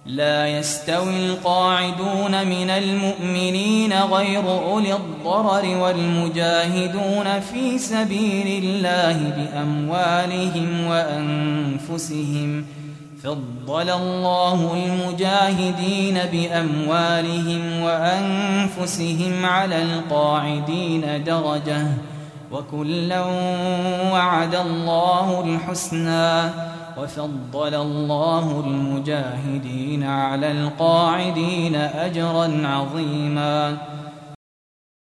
لا يستوي القاعدون من المؤمنين غير أولي الضرر والمجاهدون في سبيل الله بأموالهم وأنفسهم. فضل الله المجاهدين بأموالهم وأنفسهم على القاعدين درجة، وكلا وعد الله الحسنى، وفضل الله المجاهدين على القاعدين أجرا عظيما.